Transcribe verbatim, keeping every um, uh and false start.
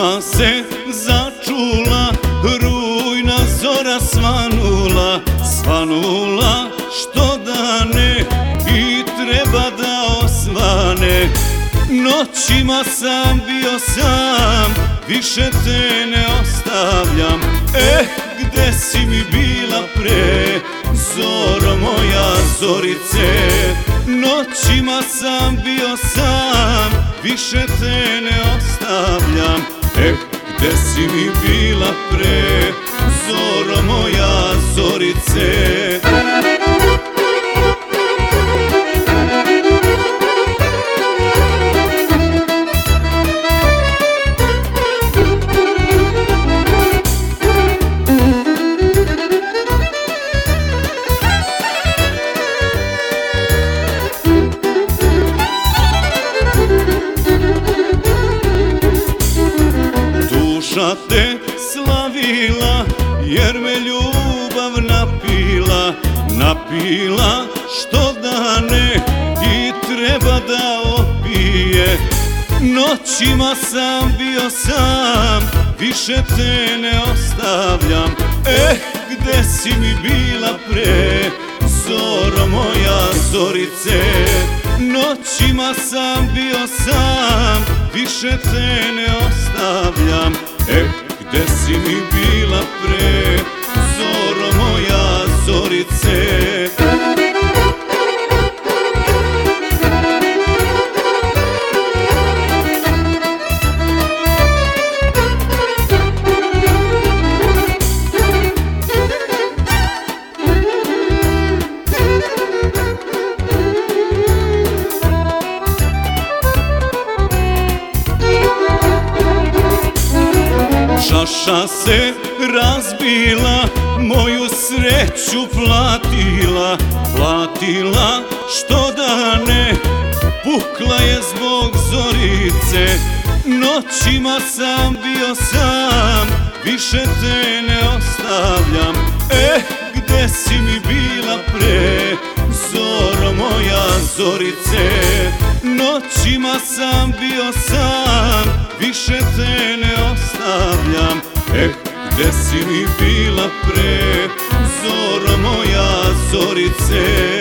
Pesma se začula, rujna zora svanula, svanula što dane i treba da osvane. Noćima sam bio sam, više te ne ostavljam. Eh, gde si mi bila pre, zoro moja zorice? Noćima sam bio sam, više te ne ostavljam. Eh, gde si mi bila pre, zoro moja zorice? Duša te slavila jer me ljubav napila, napila što dane i treba da opije. Noćima sam bio sam, više te ne ostavljam. Eh, gde si mi bila pre, zoro moja zorice? Noćima sam bio sam, više te ne ostavljam. Eh, gde si mi bila pre, zoro moja zorice? Čaša se razbila, moju sreću platila, platila što dane, pukla je zbog zorice. Noćima sam bio sam, više te ne ostavljam. Eh, gde si mi bila pre, zoro moja zorice? Noćima sam bio sam, više te ne ostavljam. Eh, gde si mi bila pre, zoro moja zorice?